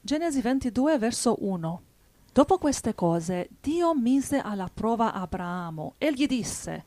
Genesi 22, verso 1. Dopo queste cose, Dio mise alla prova Abramo e gli disse: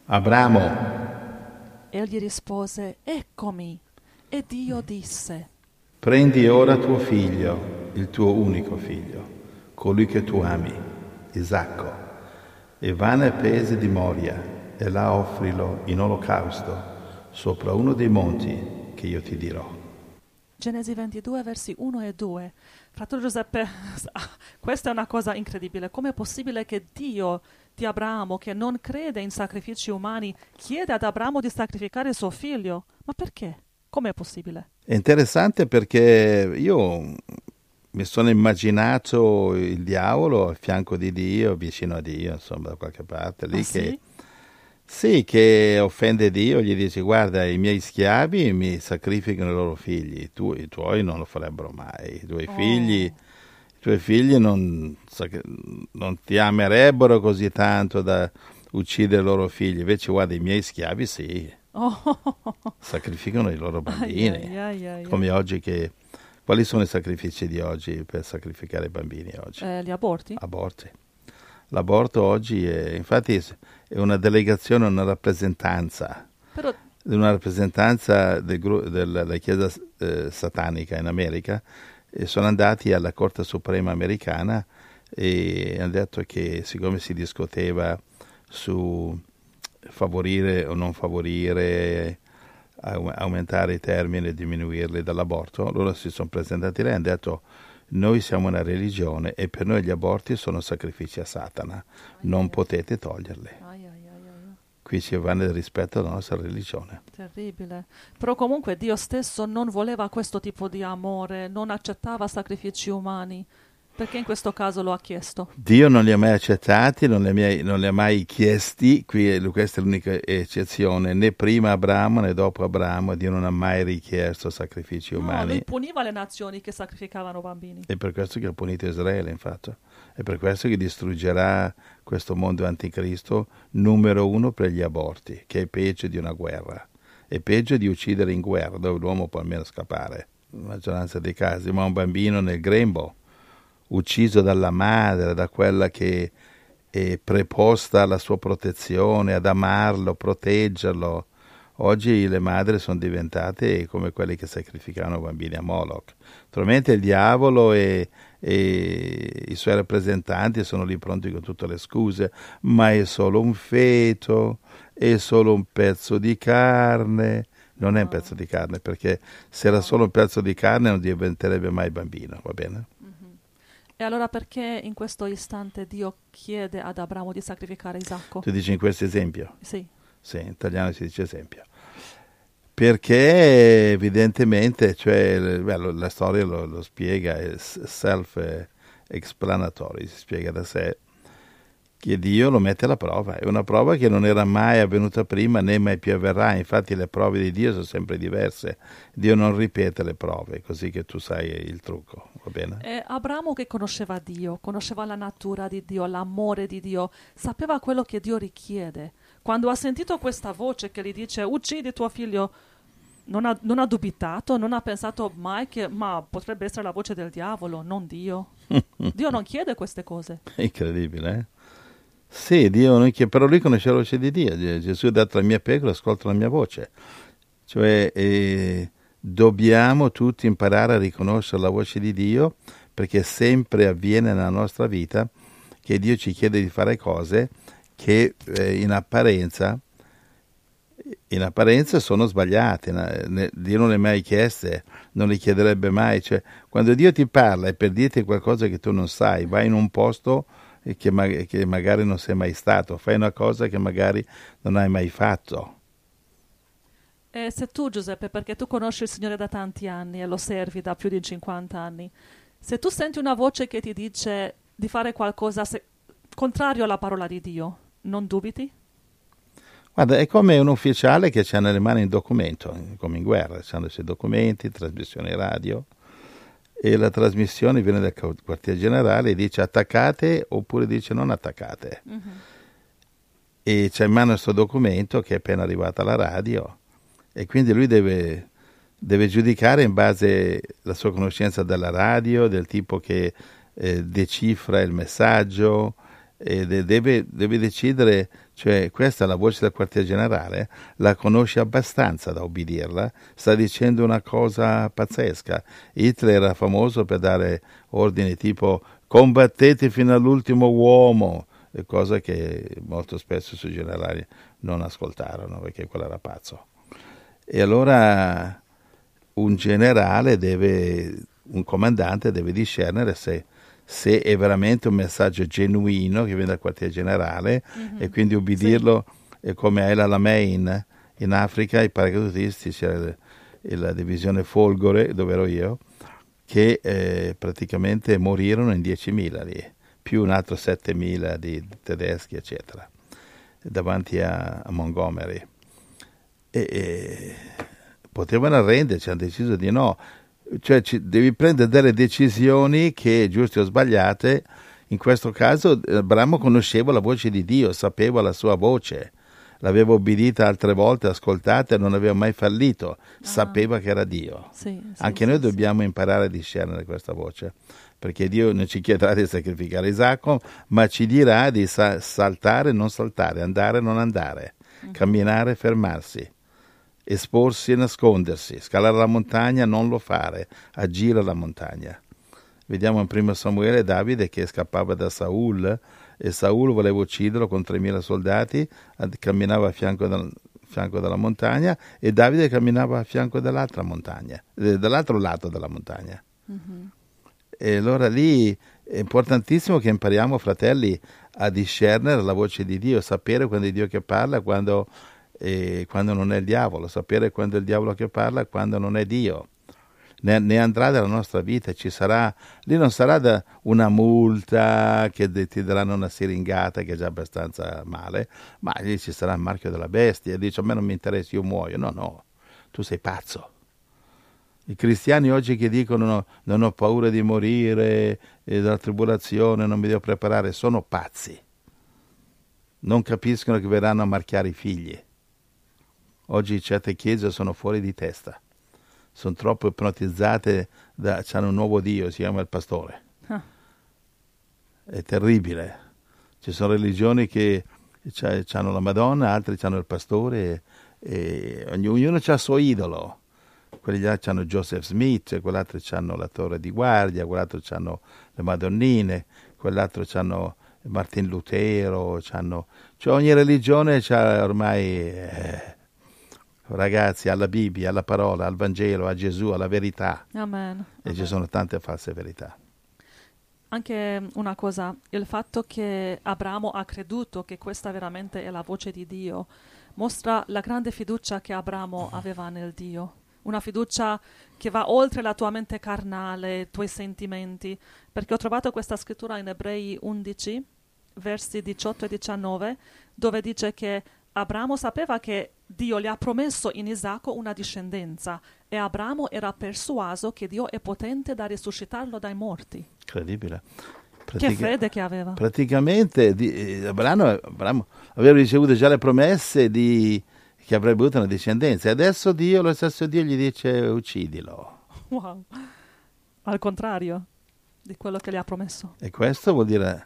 Abramo, Egli rispose: Eccomi. E Dio disse: prendi ora tuo figlio, il tuo unico figlio, colui che tu ami, Isacco, e va nel paese di Moria e là offrilo in olocausto sopra uno dei monti che io ti dirò. Genesi 22, versi 1 e 2. Fratello Giuseppe, questa è una cosa incredibile. Com'è possibile che Dio di Abramo, che non crede in sacrifici umani, chiede ad Abramo di sacrificare suo figlio? Ma perché? Com'è possibile? È interessante perché io mi sono immaginato il diavolo a fianco di Dio, vicino a Dio, insomma, da qualche parte, lì Sì? sì, che offende Dio, gli dice: guarda, i miei schiavi mi sacrificano i loro figli, i tuoi non lo farebbero mai, Oh. i tuoi figli non ti amerebbero così tanto da uccidere i loro figli, invece guarda, i miei schiavi sì, Oh. sacrificano i loro Ai, bambini, ai, ai, ai, ai. come oggi che... Quali sono i sacrifici di oggi per sacrificare i bambini oggi? Gli aborti? Aborti. L'aborto oggi è una delegazione, Però, una rappresentanza della Chiesa satanica in America, e sono andati alla Corte Suprema americana e hanno detto che siccome si discuteva su favorire o non favorire, aumentare i termini e diminuirli dall'aborto, loro si sono presentati lì e hanno detto: noi siamo una religione e per noi gli aborti sono sacrifici a Satana, non potete toglierli. ai, ai, ai, ai. Qui ci va nel rispetto alla nostra religione. Terribile. Però comunque Dio stesso non voleva questo tipo di amore, non accettava sacrifici umani. Perché in questo caso lo ha chiesto? Dio non li ha mai accettati, non li ha mai chiesti, questa è l'unica eccezione, né prima Abramo né dopo Abramo Dio non ha mai richiesto sacrifici No, umani. lui puniva le nazioni che sacrificavano bambini. È per questo che ha punito Israele, infatti. È per questo che distruggerà questo mondo anticristo, numero uno per gli aborti, che è peggio di una guerra. È peggio di uccidere in guerra, dove l'uomo può almeno scappare. La maggioranza dei casi, ma un bambino nel grembo, ucciso dalla madre, da quella che è preposta alla sua protezione, ad amarlo, proteggerlo. Oggi le madri sono diventate come quelli che sacrificavano bambini a Moloch. Naturalmente il diavolo e i suoi rappresentanti sono lì pronti con tutte le scuse, ma è solo un feto, è solo un pezzo di carne. Non è un pezzo di carne, perché se era solo un pezzo di carne non diventerebbe mai bambino, va bene? E allora perché in questo istante Dio chiede ad Abramo di sacrificare Isacco? Tu dici in questo esempio? Sì. Sì, in italiano si dice esempio. Perché evidentemente, cioè, la storia lo spiega, è self-explanatory, si spiega da sé, che Dio lo mette alla prova. È una prova che non era mai avvenuta prima né mai più avverrà. Infatti le prove di Dio sono sempre diverse. Dio non ripete le prove, così che tu sai il trucco, va bene? E Abramo che conosceva Dio, conosceva la natura di Dio, l'amore di Dio, sapeva quello che Dio richiede. Quando ha sentito questa voce che gli dice uccidi tuo figlio, non ha dubitato, non ha pensato mai che ma potrebbe essere la voce del diavolo, non Dio. Dio non chiede queste cose. È incredibile, eh? Sì, Dio non chiede, però lui conosce la voce di Dio. Gesù ha detto: la mia pecora ascolta la mia voce. Cioè, dobbiamo tutti imparare a riconoscere la voce di Dio, perché sempre avviene nella nostra vita che Dio ci chiede di fare cose che in apparenza sono sbagliate. Dio non le ha mai chieste, non le chiederebbe mai. Cioè, quando Dio ti parla è per dirti qualcosa che tu non sai, vai in un posto che magari non sei mai stato, fai una cosa che magari non hai mai fatto. E se tu, Giuseppe, perché tu conosci il Signore da tanti anni e lo servi da più di 50 anni, se tu senti una voce che ti dice di fare qualcosa contrario alla parola di Dio, non dubiti? Guarda, è come un ufficiale che ha nelle mani un documento, come in guerra, hanno i suoi documenti, trasmissioni radio, e la trasmissione viene dal quartier generale e dice attaccate oppure dice non attaccate. E c'è in mano questo documento che è appena arrivato alla radio, e quindi lui deve deve giudicare in base alla sua conoscenza della radio, del tipo che decifra il messaggio, e deve decidere, cioè questa è la voce del quartier generale, la conosce abbastanza da ubbidirla, sta dicendo una cosa pazzesca. Hitler era famoso per dare ordini tipo combattete fino all'ultimo uomo, cosa che molto spesso i suoi generali non ascoltarono perché quello era pazzo. E allora un generale un comandante deve discernere se è veramente un messaggio genuino che viene dal quartier generale, e quindi ubbidirlo. Sì. Come a El Alamein in Africa, i paracadutisti, c'era la divisione Folgore, dove ero io, che praticamente morirono in 10.000 lì, più un altro 7.000 di tedeschi, eccetera, davanti a Montgomery. E potevano arrenderci, hanno deciso di no. Cioè devi prendere delle decisioni che, giuste o sbagliate. In questo caso Abramo conosceva la voce di Dio, sapeva la sua voce, l'aveva obbedita altre volte, ascoltata e non aveva mai fallito, sapeva che era Dio. Anche noi dobbiamo imparare a discernere questa voce, perché Dio non ci chiederà di sacrificare Isacco, ma ci dirà di saltare, non saltare, andare, non andare, camminare, fermarsi, esporsi e nascondersi, scalare la montagna, non lo fare, agire alla montagna. Vediamo in 1 Samuele Davide che scappava da Saul, e Saul voleva ucciderlo con 3.000 soldati, camminava a fianco della montagna, e Davide camminava a fianco dell'altra montagna, dall'altro lato della montagna. E allora lì è importantissimo che impariamo, fratelli, a discernere la voce di Dio, sapere quando è Dio che parla, quando non è il diavolo, sapere quando è il diavolo che parla e quando non è Dio. Ne andrà della nostra vita, lì non sarà una multa che ti daranno una siringata che è già abbastanza male, ma lì ci sarà il marchio della bestia, e dice a me non mi interessa, io muoio. No, tu sei pazzo. I cristiani oggi che dicono no, non ho paura di morire, della tribolazione, non mi devo preparare, sono pazzi. Non capiscono che verranno a marchiare i figli. Oggi certe chiese sono fuori di testa. Sono troppo ipnotizzate, hanno un nuovo Dio, si chiama il pastore. È terribile. Ci sono religioni che hanno la Madonna, altri hanno il pastore, e ognuno ha il suo idolo. Quelli là hanno Joseph Smith, quell'altro hanno la torre di guardia, quell'altro hanno le Madonnine, quell'altro hanno Martin Lutero, cioè ogni religione c'ha ormai... Ragazzi, alla Bibbia, alla parola, al Vangelo, a Gesù, alla verità. Amen. E ci sono tante false verità. Anche una cosa, il fatto che Abramo ha creduto che questa veramente è la voce di Dio, mostra la grande fiducia che Abramo aveva nel Dio. Una fiducia che va oltre la tua mente carnale, i tuoi sentimenti. Perché ho trovato questa scrittura in Ebrei 11, versi 18 e 19, dove dice che Abramo sapeva che Dio gli ha promesso in Isacco una discendenza, e Abramo era persuaso che Dio è potente da risuscitarlo dai morti. Incredibile. Che fede che aveva. Praticamente Abramo aveva ricevuto già le promesse che avrebbe avuto una discendenza, e adesso lo stesso Dio gli dice uccidilo. Wow. Al contrario di quello che gli ha promesso. E questo vuol dire...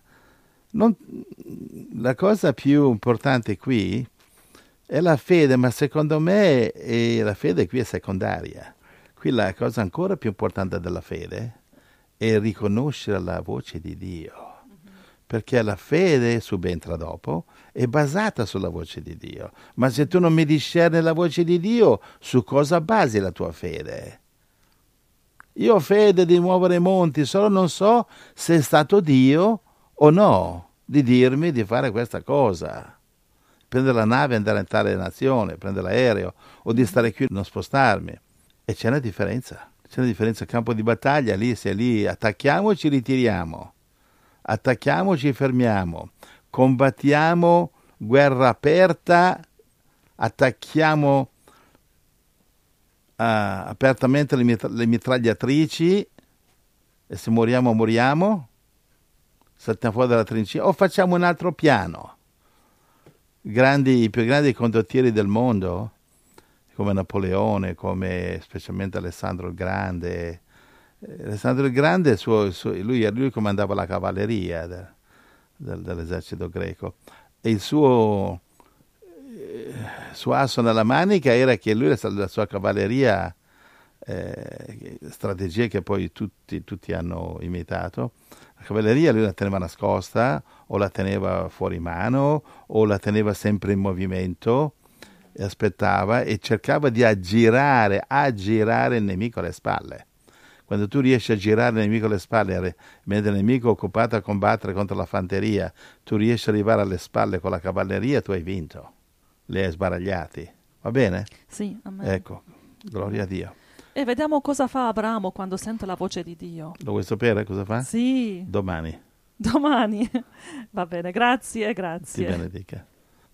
la cosa più importante qui è la fede, ma secondo me la fede qui è secondaria. Qui la cosa ancora più importante della fede è riconoscere la voce di Dio, perché la fede subentra dopo, è basata sulla voce di Dio. Ma se tu non mi discerni la voce di Dio, su cosa basi la tua fede? Io ho fede di muovere i monti, solo non so se è stato Dio o no di dirmi di fare questa cosa. Prendere la nave e andare in tale nazione, prendere l'aereo, o di stare qui e non spostarmi. E c'è una differenza. C'è una differenza. Campo di battaglia, lì se lì attacchiamo ci ritiriamo, attacchiamo ci fermiamo, combattiamo guerra aperta, attacchiamo apertamente le mitragliatrici, e se moriamo, saltiamo fuori dalla trincea, o facciamo un altro piano. I più grandi condottieri del mondo, come Napoleone, come specialmente Alessandro il Grande. Alessandro il Grande, lui comandava la cavalleria dell'esercito greco, e il suo asso nella manica era che lui, la sua cavalleria, strategie che poi tutti hanno imitato, la cavalleria lui la teneva nascosta, o la teneva fuori mano, o la teneva sempre in movimento, e aspettava e cercava di aggirare il nemico alle spalle. Quando tu riesci a girare il nemico alle spalle, mentre il nemico è occupato a combattere contro la fanteria, tu riesci ad arrivare alle spalle con la cavalleria, tu hai vinto. Li hai sbaragliati. Va bene? Sì, amen. Ecco, gloria a Dio. E vediamo cosa fa Abramo quando sente la voce di Dio. Lo vuoi sapere cosa fa? Sì. Domani. Domani. Va bene, grazie, grazie. Ti benedica.